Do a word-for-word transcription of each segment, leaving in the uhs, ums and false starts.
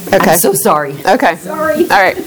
Okay. I'm so sorry. Okay. Sorry. All right.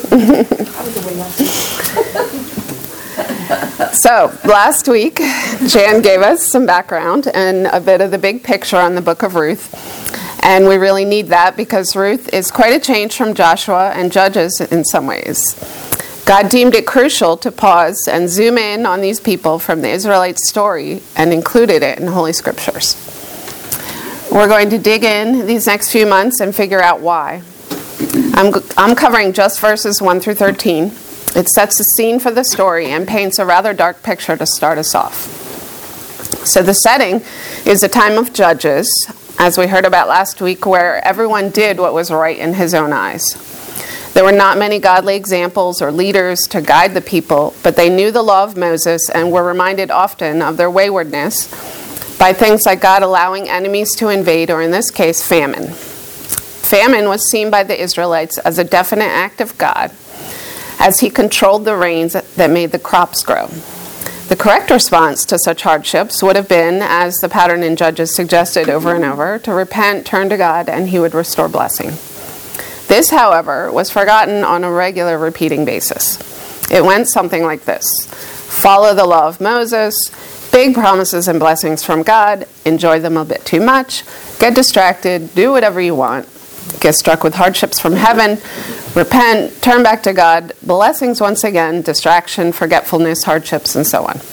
So, last week, Jan gave us some background and a bit of the big picture on the book of Ruth. And we really need that because Ruth is quite a change from Joshua and Judges in some ways. God deemed it crucial to pause and zoom in on these people from the Israelites' story and included it in Holy Scriptures. We're going to dig in these next few months and figure out why. I'm, I'm covering just verses one through thirteen. It sets the scene for the story and paints a rather dark picture to start us off. So the setting is a time of Judges, as we heard about last week, where everyone did what was right in his own eyes. There were not many godly examples or leaders to guide the people, but they knew the law of Moses and were reminded often of their waywardness by things like God allowing enemies to invade, or in this case, famine. Famine was seen by the Israelites as a definite act of God, as he controlled the rains that made the crops grow. The correct response to such hardships would have been, as the pattern in Judges suggested over and over, to repent, turn to God, and he would restore blessing. This, however, was forgotten on a regular repeating basis. It went something like this: follow the law of Moses, big promises and blessings from God, enjoy them a bit too much, get distracted, do whatever you want, get struck with hardships from heaven, repent, turn back to God, blessings once again, distraction, forgetfulness, hardships, and so on.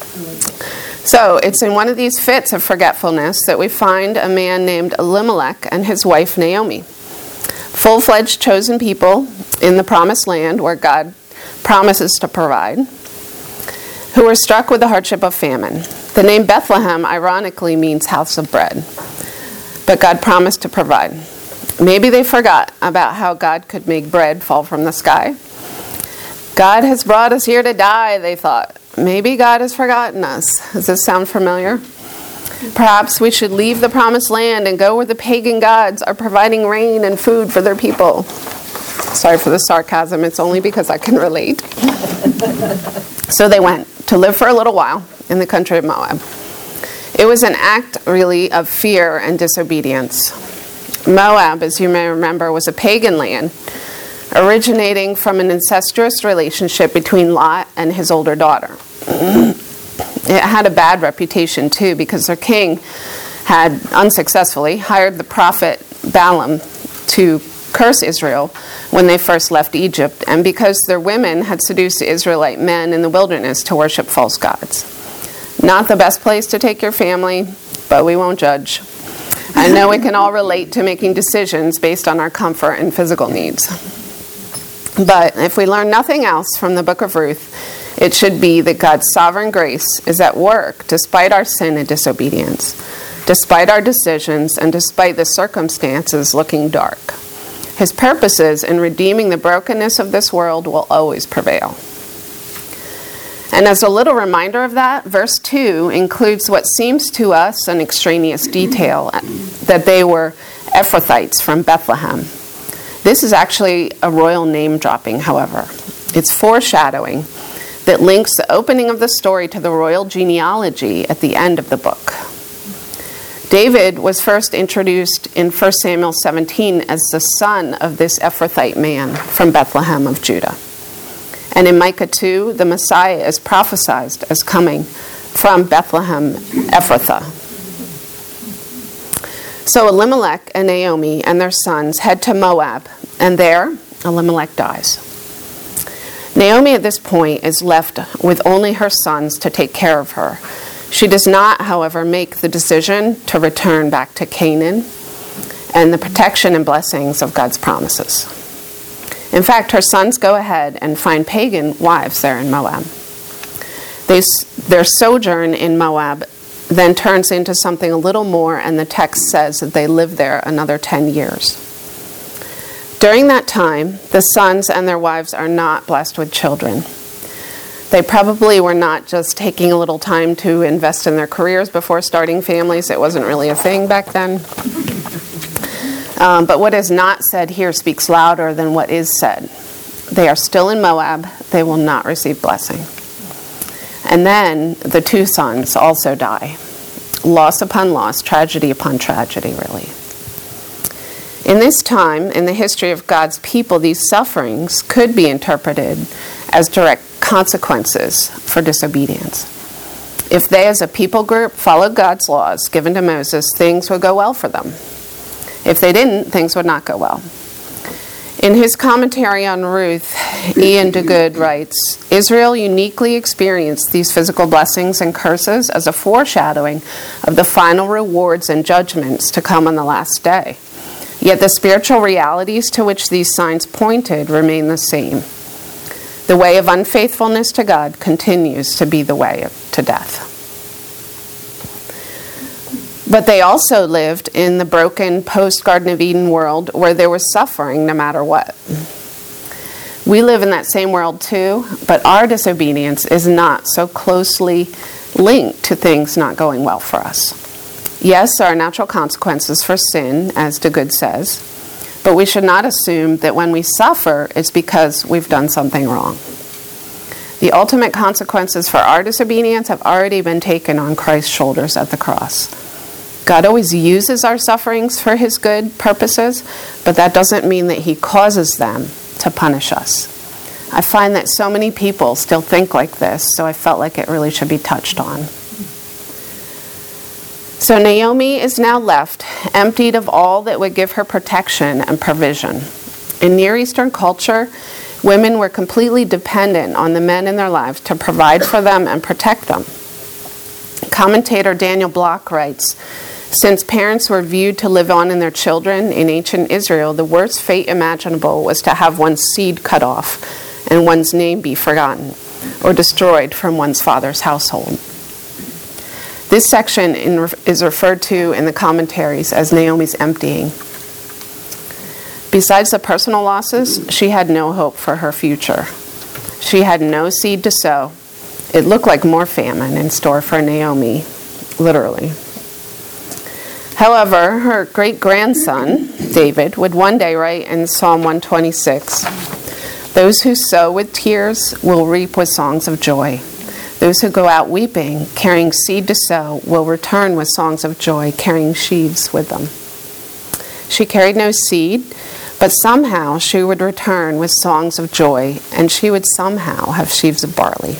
So it's in one of these fits of forgetfulness that we find a man named Elimelech and his wife Naomi, full-fledged chosen people in the promised land where God promises to provide, who were struck with the hardship of famine. The name Bethlehem ironically means house of bread, but God promised to provide. Maybe they forgot about how God could make bread fall from the sky. God has brought us here to die, they thought. Maybe God has forgotten us. Does this sound familiar? Perhaps we should leave the promised land and go where the pagan gods are providing rain and food for their people. Sorry for the sarcasm, it's only because I can relate. So they went to live for a little while in the country of Moab. It was an act, really, of fear and disobedience. Moab, as you may remember, was a pagan land originating from an incestuous relationship between Lot and his older daughter. It had a bad reputation, too, because their king had unsuccessfully hired the prophet Balaam to curse Israel when they first left Egypt, and because their women had seduced Israelite men in the wilderness to worship false gods. Not the best place to take your family, but we won't judge. I know we can all relate to making decisions based on our comfort and physical needs. But if we learn nothing else from the book of Ruth, it should be that God's sovereign grace is at work despite our sin and disobedience, despite our decisions, and despite the circumstances looking dark. His purposes in redeeming the brokenness of this world will always prevail. And as a little reminder of that, verse two includes what seems to us an extraneous detail, that they were Ephrathites from Bethlehem. This is actually a royal name dropping, however. It's foreshadowing that links the opening of the story to the royal genealogy at the end of the book. David was first introduced in First Samuel seventeen as the son of this Ephrathite man from Bethlehem of Judah. And in Micah two, the Messiah is prophesied as coming from Bethlehem Ephrathah. So Elimelech and Naomi and their sons head to Moab, and there Elimelech dies. Naomi at this point is left with only her sons to take care of her. She does not, however, make the decision to return back to Canaan and the protection and blessings of God's promises. In fact, her sons go ahead and find pagan wives there in Moab. They, their sojourn in Moab then turns into something a little more, and the text says that they lived there another ten years. During that time, the sons and their wives are not blessed with children. They probably were not just taking a little time to invest in their careers before starting families. It wasn't really a thing back then. Um, but what is not said here speaks louder than what is said. They are still in Moab. They will not receive blessing. And then the two sons also die. Loss upon loss, tragedy upon tragedy, really. In this time, in the history of God's people, these sufferings could be interpreted as direct consequences for disobedience. If they as a people group followed God's laws given to Moses, things would go well for them. If they didn't, things would not go well. In his commentary on Ruth, Ian DeGood writes, Israel uniquely experienced these physical blessings and curses as a foreshadowing of the final rewards and judgments to come on the last day. Yet the spiritual realities to which these signs pointed remain the same. The way of unfaithfulness to God continues to be the way of, to death. But they also lived in the broken post-Garden of Eden world where there was suffering no matter what. We live in that same world too, but our disobedience is not so closely linked to things not going well for us. Yes, there are natural consequences for sin, as DeGood says, but we should not assume that when we suffer, it's because we've done something wrong. The ultimate consequences for our disobedience have already been taken on Christ's shoulders at the cross. God always uses our sufferings for his good purposes, but that doesn't mean that he causes them to punish us. I find that so many people still think like this, so I felt like it really should be touched on. So Naomi is now left, emptied of all that would give her protection and provision. In Near Eastern culture, women were completely dependent on the men in their lives to provide for them and protect them. Commentator Daniel Block writes, since parents were viewed to live on in their children in ancient Israel, the worst fate imaginable was to have one's seed cut off and one's name be forgotten or destroyed from one's father's household. This section in, is referred to in the commentaries as Naomi's emptying. Besides the personal losses, she had no hope for her future. She had no seed to sow. It looked like more famine in store for Naomi, literally. However, her great-grandson, David, would one day write in Psalm one twenty-six, those who sow with tears will reap with songs of joy. Those who go out weeping, carrying seed to sow, will return with songs of joy, carrying sheaves with them. She carried no seed, but somehow she would return with songs of joy, and she would somehow have sheaves of barley.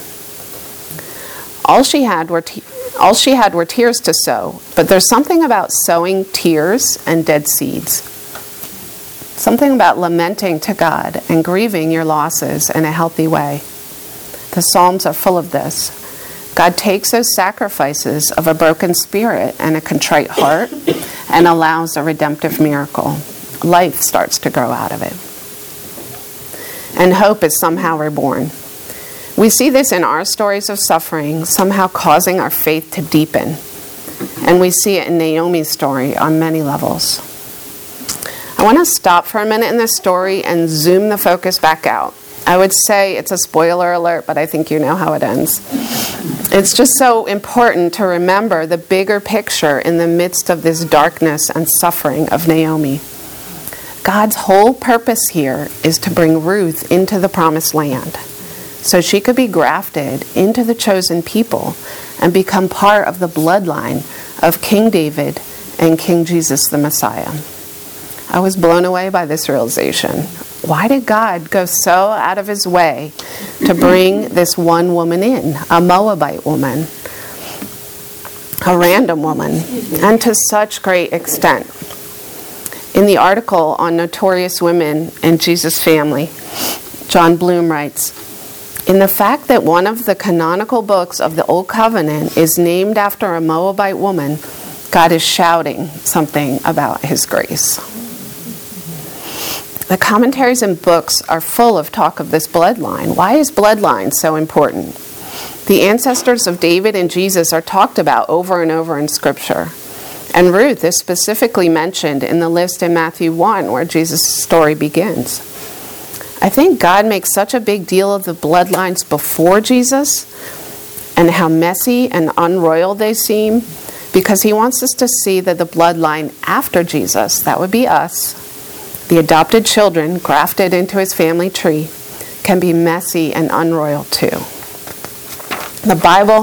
All she had were te- all she had were tears to sow, but there's something about sowing tears and dead seeds. Something about lamenting to God and grieving your losses in a healthy way. The Psalms are full of this. God takes those sacrifices of a broken spirit and a contrite heart and allows a redemptive miracle. Life starts to grow out of it. And hope is somehow reborn. We see this in our stories of suffering, somehow causing our faith to deepen. And we see it in Naomi's story on many levels. I want to stop for a minute in this story and zoom the focus back out. I would say it's a spoiler alert, but I think you know how it ends. It's just so important to remember the bigger picture in the midst of this darkness and suffering of Naomi. God's whole purpose here is to bring Ruth into the promised land, so she could be grafted into the chosen people and become part of the bloodline of King David and King Jesus the Messiah. I was blown away by this realization. Why did God go so out of his way to bring this one woman in, a Moabite woman, a random woman, and to such great extent? In the article on notorious women in Jesus' family, John Bloom writes, in the fact that one of the canonical books of the Old Covenant is named after a Moabite woman, God is shouting something about his grace. The commentaries and books are full of talk of this bloodline. Why is bloodline so important? The ancestors of David and Jesus are talked about over and over in Scripture. And Ruth is specifically mentioned in the list in Matthew one, where Jesus' story begins. I think God makes such a big deal of the bloodlines before Jesus and how messy and unroyal they seem, because he wants us to see that the bloodline after Jesus, that would be us, the adopted children grafted into his family tree, can be messy and unroyal too. The Bible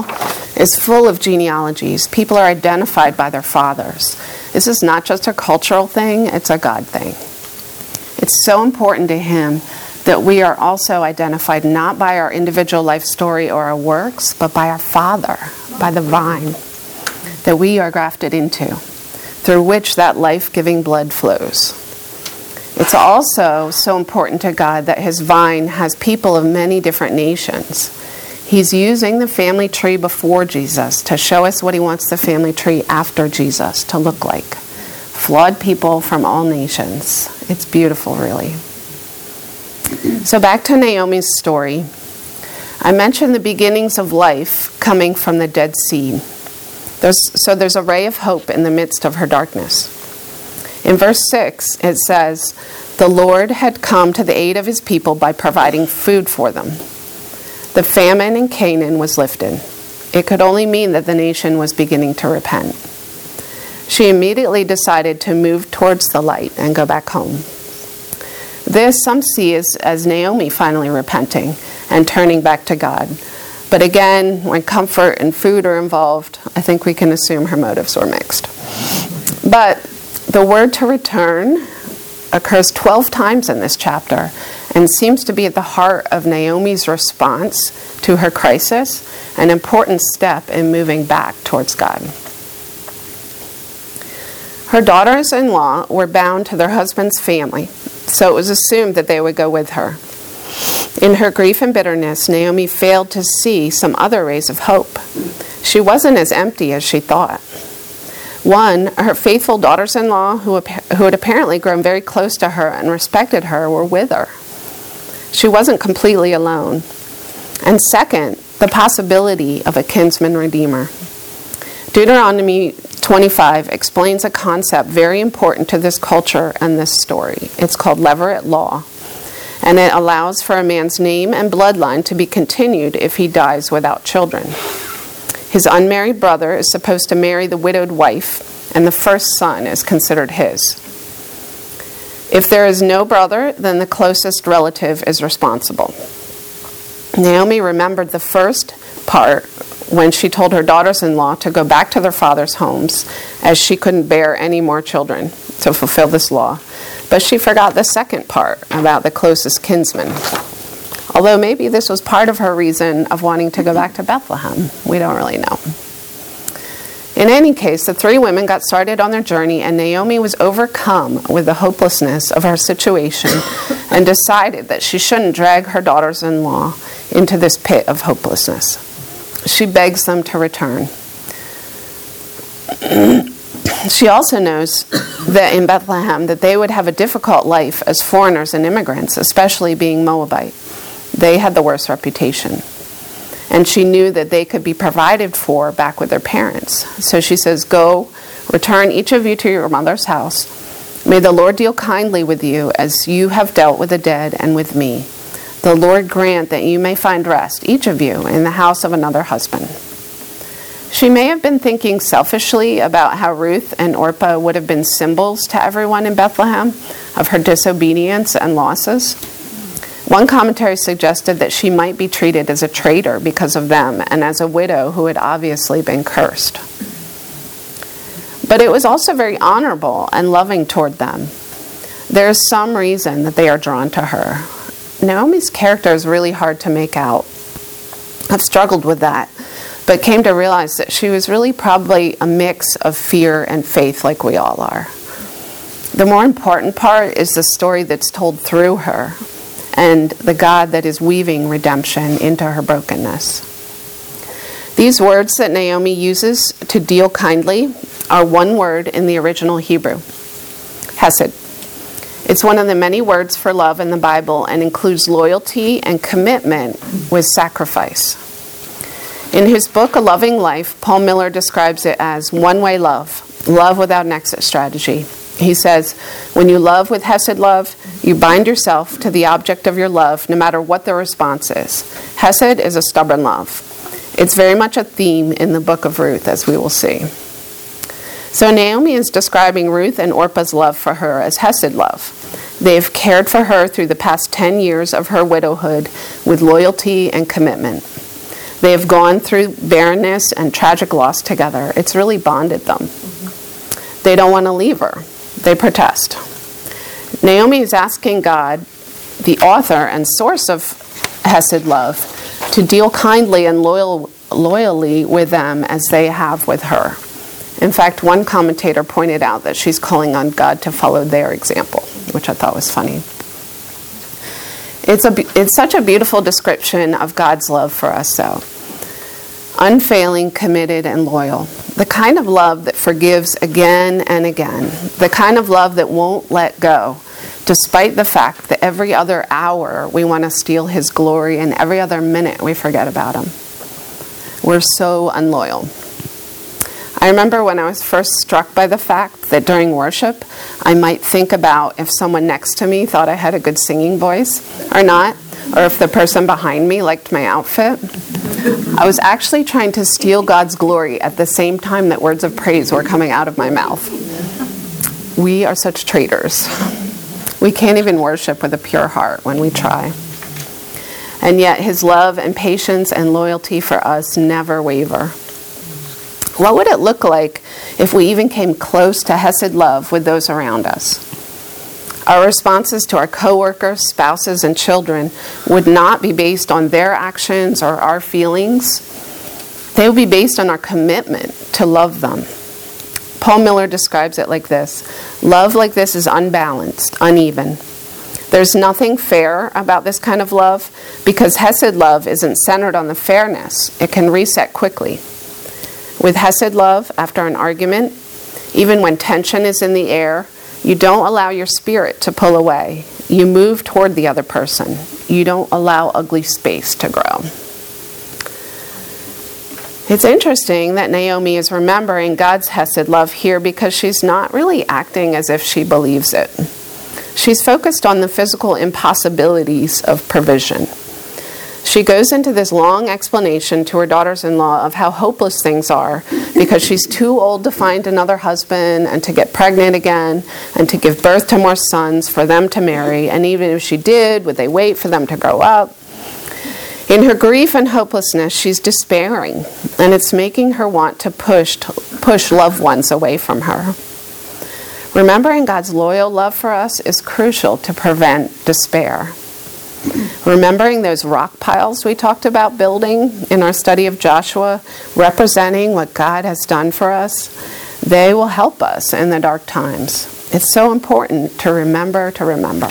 is full of genealogies. People are identified by their fathers. This is not just a cultural thing, it's a God thing. It's so important to him that we are also identified not by our individual life story or our works, but by our Father, by the vine that we are grafted into, through which that life-giving blood flows. It's also so important to God that his vine has people of many different nations. He's using the family tree before Jesus to show us what he wants the family tree after Jesus to look like. Flawed people from all nations. It's beautiful, really. So back to Naomi's story. I mentioned the beginnings of life coming from the dead seed. There's, so there's a ray of hope in the midst of her darkness. In verse six, it says, "The Lord had come to the aid of his people by providing food for them. The famine in Canaan was lifted." It could only mean that the nation was beginning to repent. She immediately decided to move towards the light and go back home. This some see as, as Naomi finally repenting and turning back to God. But again, when comfort and food are involved, I think we can assume her motives were mixed. But the word to return occurs twelve times in this chapter and seems to be at the heart of Naomi's response to her crisis, an important step in moving back towards God. Her daughters-in-law were bound to their husband's family, so it was assumed that they would go with her. In her grief and bitterness, Naomi failed to see some other rays of hope. She wasn't as empty as she thought. One, her faithful daughters-in-law, who, who had apparently grown very close to her and respected her, were with her. She wasn't completely alone. And second, the possibility of a kinsman redeemer. Deuteronomy twenty-five explains a concept very important to this culture and this story. It's called levirate law, and it allows for a man's name and bloodline to be continued if he dies without children. His unmarried brother is supposed to marry the widowed wife, and the first son is considered his. If there is no brother, then the closest relative is responsible. Naomi remembered the first part when she told her daughters-in-law to go back to their father's homes, as she couldn't bear any more children to fulfill this law. But she forgot the second part about the closest kinsman. Although maybe this was part of her reason of wanting to go back to Bethlehem. We don't really know. In any case, the three women got started on their journey, and Naomi was overcome with the hopelessness of her situation and decided that she shouldn't drag her daughters-in-law into this pit of hopelessness. She begs them to return. She also knows that in Bethlehem that they would have a difficult life as foreigners and immigrants, especially being Moabite. They had the worst reputation. And she knew that they could be provided for back with their parents. So she says, "Go, return each of you to your mother's house. May the Lord deal kindly with you as you have dealt with the dead and with me. The Lord grant that you may find rest, each of you, in the house of another husband." She may have been thinking selfishly about how Ruth and Orpah would have been symbols to everyone in Bethlehem of her disobedience and losses. One commentary suggested that she might be treated as a traitor because of them and as a widow who had obviously been cursed. But it was also very honorable and loving toward them. There is some reason that they are drawn to her. Naomi's character is really hard to make out. I've struggled with that, but came to realize that she was really probably a mix of fear and faith like we all are. The more important part is the story that's told through her and the God that is weaving redemption into her brokenness. These words that Naomi uses to deal kindly are one word in the original Hebrew, hesed. It's one of the many words for love in the Bible and includes loyalty and commitment with sacrifice. In his book, A Loving Life, Paul Miller describes it as one-way love, love without an exit strategy. He says, when you love with Hesed love, you bind yourself to the object of your love, no matter what the response is. Hesed is a stubborn love. It's very much a theme in the book of Ruth, as we will see. So Naomi is describing Ruth and Orpah's love for her as Hesed love. They've cared for her through the past ten years of her widowhood with loyalty and commitment. They have gone through barrenness and tragic loss together. It's really bonded them. They don't want to leave her. They protest. Naomi is asking God, the author and source of Hesed love, to deal kindly and loyal, loyally with them as they have with her. In fact, one commentator pointed out that she's calling on God to follow their example, which I thought was funny. It's a, it's such a beautiful description of God's love for us, though. Unfailing, committed, and loyal. The kind of love that forgives again and again. The kind of love that won't let go, despite the fact that every other hour we want to steal his glory and every other minute we forget about him. We're so unloyal. I remember when I was first struck by the fact that during worship, I might think about if someone next to me thought I had a good singing voice or not, or if the person behind me liked my outfit. I was actually trying to steal God's glory at the same time that words of praise were coming out of my mouth. We are such traitors. We can't even worship with a pure heart when we try. And yet his love and patience and loyalty for us never waver. What would it look like if we even came close to Hesed love with those around us? Our responses to our coworkers, spouses, and children would not be based on their actions or our feelings. They would be based on our commitment to love them. Paul Miller describes it like this: love like this is unbalanced, uneven. There's nothing fair about this kind of love because Hesed love isn't centered on the fairness. It can reset quickly. With Hesed love, after an argument, even when tension is in the air, you don't allow your spirit to pull away. You move toward the other person. You don't allow ugly space to grow. It's interesting that Naomi is remembering God's Hesed love here because she's not really acting as if she believes it. She's focused on the physical impossibilities of provision. She goes into this long explanation to her daughters-in-law of how hopeless things are because she's too old to find another husband and to get pregnant again and to give birth to more sons for them to marry. And even if she did, would they wait for them to grow up? In her grief and hopelessness, she's despairing, and it's making her want to push, to push loved ones away from her. Remembering God's loyal love for us is crucial to prevent despair. Remembering those rock piles we talked about building in our study of Joshua, representing what God has done for us, they will help us in the dark times. It's so important to remember to remember.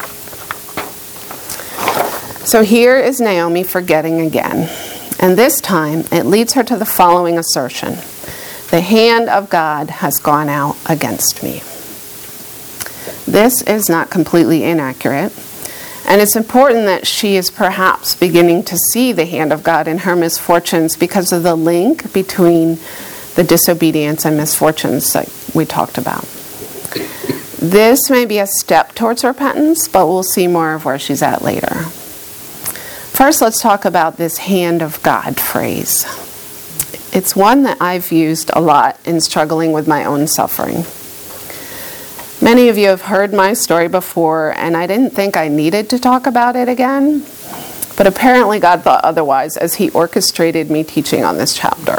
So here is Naomi forgetting again. And this time, it leads her to the following assertion: the hand of God has gone out against me. This is not completely inaccurate. And it's important that she is perhaps beginning to see the hand of God in her misfortunes because of the link between the disobedience and misfortunes that we talked about. This may be a step towards repentance, but we'll see more of where she's at later. First, let's talk about this hand of God phrase. It's one that I've used a lot in struggling with my own suffering. Many of you have heard my story before, and I didn't think I needed to talk about it again, but apparently God thought otherwise as he orchestrated me teaching on this chapter.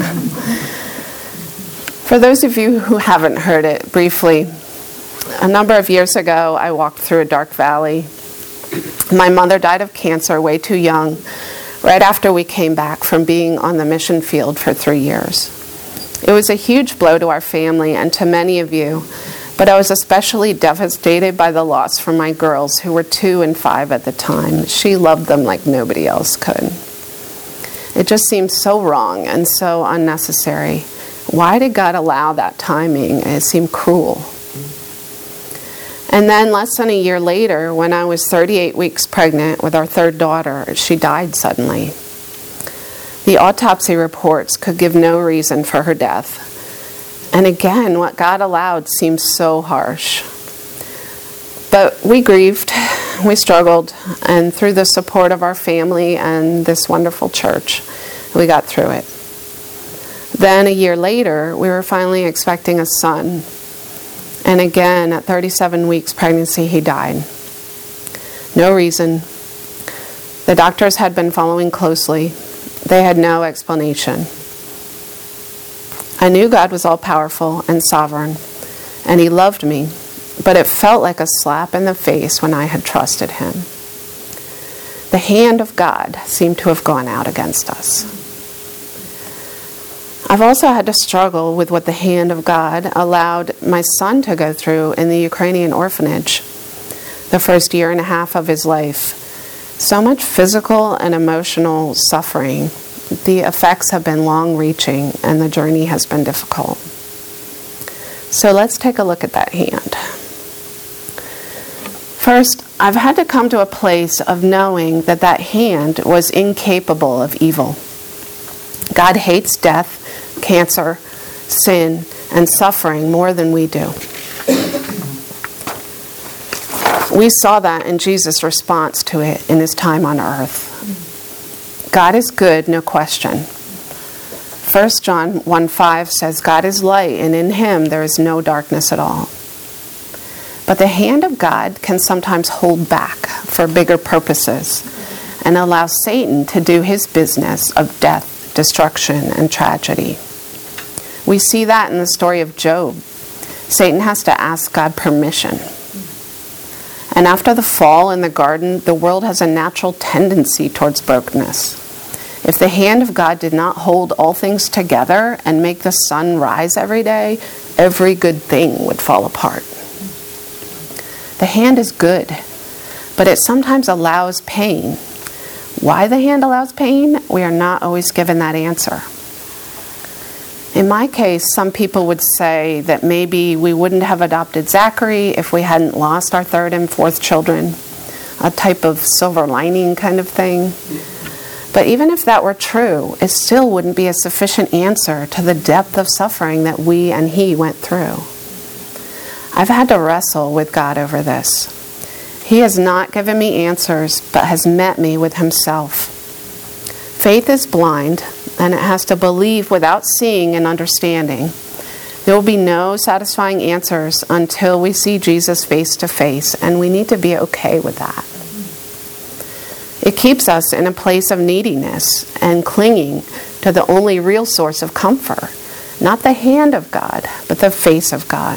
For those of you who haven't heard it, briefly, a number of years ago, I walked through a dark valley. My mother died of cancer way too young, right after we came back from being on the mission field for three years. It was a huge blow to our family and to many of you, but I was especially devastated by the loss from my girls, who were two and five at the time. She loved them like nobody else could. It just seemed so wrong and so unnecessary. Why did God allow that timing? It seemed cruel. And then less than a year later, when I was thirty-eight weeks pregnant with our third daughter, she died suddenly. The autopsy reports could give no reason for her death. And again, what God allowed seems so harsh. But we grieved, we struggled, and through the support of our family and this wonderful church, we got through it. Then a year later, we were finally expecting a son. And again, at thirty-seven weeks pregnancy, he died. No reason. The doctors had been following closely. They had no explanation. I knew God was all-powerful and sovereign, and he loved me, but it felt like a slap in the face when I had trusted him. The hand of God seemed to have gone out against us. I've also had to struggle with what the hand of God allowed my son to go through in the Ukrainian orphanage, the first year and a half of his life. So much physical and emotional suffering. The effects have been long-reaching, and the journey has been difficult. So let's take a look at that hand. First, I've had to come to a place of knowing that that hand was incapable of evil. God hates death, cancer, sin, and suffering more than we do. We saw that in Jesus' response to it in his time on earth. God is good, no question. First John one five says, God is light, and in him there is no darkness at all. But the hand of God can sometimes hold back for bigger purposes and allow Satan to do his business of death, destruction, and tragedy. We see that in the story of Job. Satan has to ask God permission. And after the fall in the garden, the world has a natural tendency towards brokenness. If the hand of God did not hold all things together and make the sun rise every day, every good thing would fall apart. The hand is good, but it sometimes allows pain. Why the hand allows pain? We are not always given that answer. In my case, some people would say that maybe we wouldn't have adopted Zachary if we hadn't lost our third and fourth children, a type of silver lining kind of thing. But even if that were true, it still wouldn't be a sufficient answer to the depth of suffering that we and he went through. I've had to wrestle with God over this. He has not given me answers, but has met me with himself. Faith is blind, and it has to believe without seeing and understanding. There will be no satisfying answers until we see Jesus face to face, and we need to be okay with that. It keeps us in a place of neediness and clinging to the only real source of comfort, not the hand of God, but the face of God.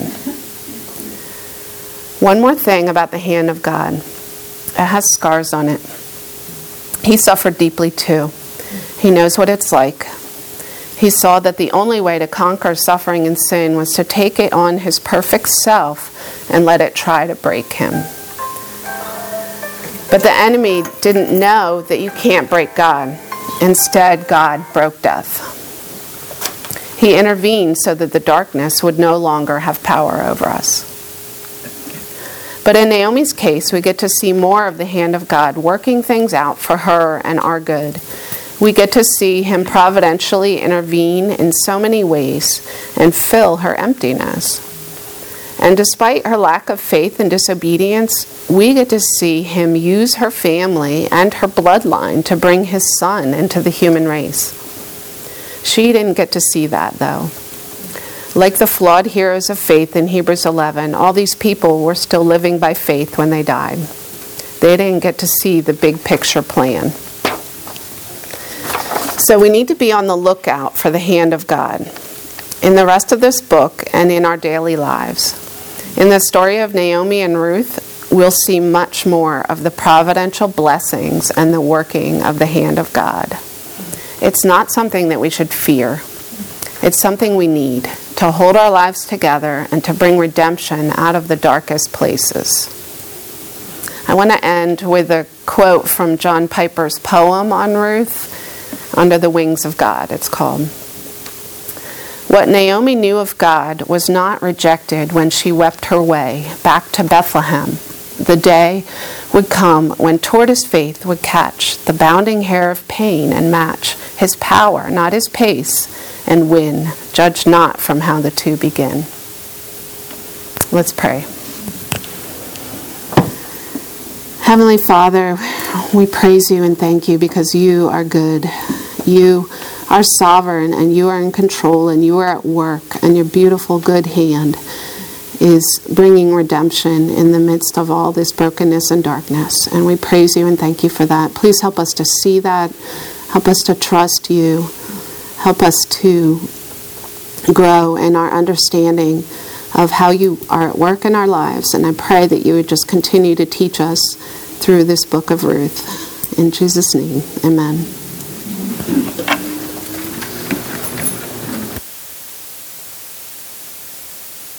One more thing about the hand of God. It has scars on it. He suffered deeply too. He knows what it's like. He saw that the only way to conquer suffering and sin was to take it on his perfect self and let it try to break him. But the enemy didn't know that you can't break God. Instead, God broke death. He intervened so that the darkness would no longer have power over us. But in Naomi's case, we get to see more of the hand of God working things out for her and our good. We get to see him providentially intervene in so many ways and fill her emptiness. And despite her lack of faith and disobedience, we get to see him use her family and her bloodline to bring his son into the human race. She didn't get to see that, though. Like the flawed heroes of faith in Hebrews eleven, all these people were still living by faith when they died. They didn't get to see the big picture plan. So we need to be on the lookout for the hand of God in the rest of this book and in our daily lives. In the story of Naomi and Ruth, we'll see much more of the providential blessings and the working of the hand of God. It's not something that we should fear. It's something we need to hold our lives together and to bring redemption out of the darkest places. I want to end with a quote from John Piper's poem on Ruth, Under the Wings of God, it's called. What Naomi knew of God was not rejected when she wept her way back to Bethlehem. The day would come when toward his faith would catch the bounding hair of pain and match his power, not his pace, and win, judge not from how the two begin. Let's pray. Heavenly Father, we praise you and thank you because you are good. You are sovereign and you are in control and you are at work, and your beautiful good hand is bringing redemption in the midst of all this brokenness and darkness. And we praise you and thank you for that. Please help us to see that Help us to trust you. Help us to grow in our understanding of how you are at work in our lives. And I pray that you would just continue to teach us through this book of Ruth. In Jesus' name, amen.